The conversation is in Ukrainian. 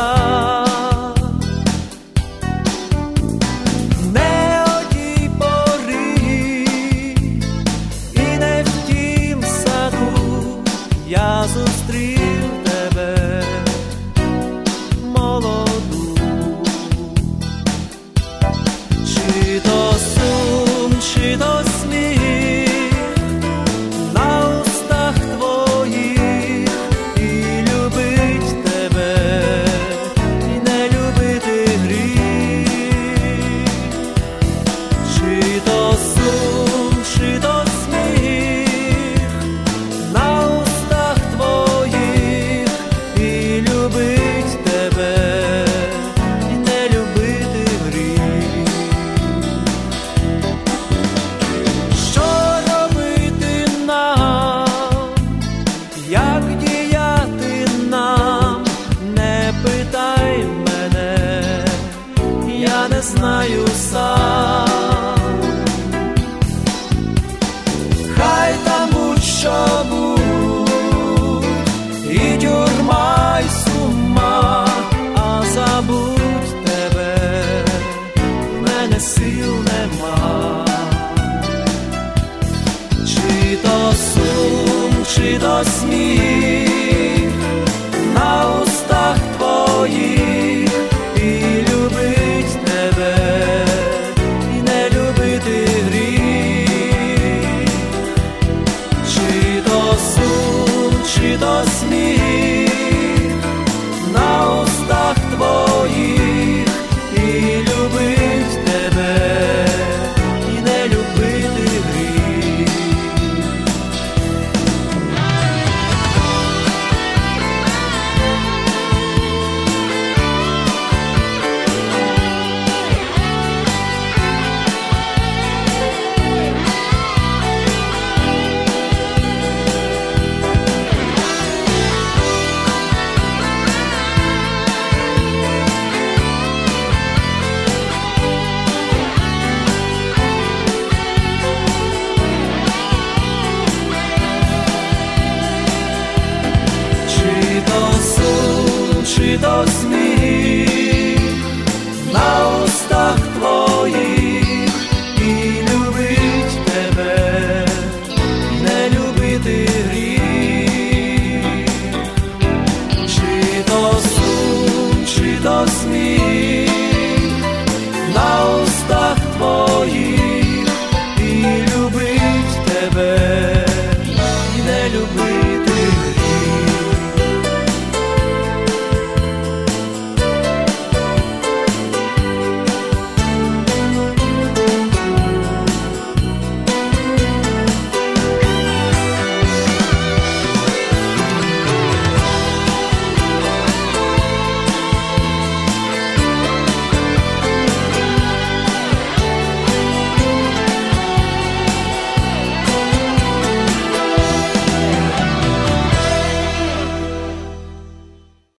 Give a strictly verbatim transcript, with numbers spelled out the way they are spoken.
Не о тій порі і не в тім саду я зустрів тебе, молоду. Чи то сум, чи то сміх на устах твоїх, і любить тебе, і не любити гріх. Чи то сум, чи то сміх на устах твоїх, і любить тебе, і не любити гріх. Що робити нам, як діяти нам, не питай мене, я не знаю сам. Хай там будь-що будь, і тюрма, й сума, а забудь тебе в мене сил нема. Чи то сум, чи то сміх на устах твоїх, і любить тебе, і не любити гріх. Чи то сум, чи то сміх на устах твоїх, і любить тебе, і не любити гріх. Чи то сум, чи то сміх на устах твоїх, і любить тебе, і не любити гріх. Чи то сум, чи то сміх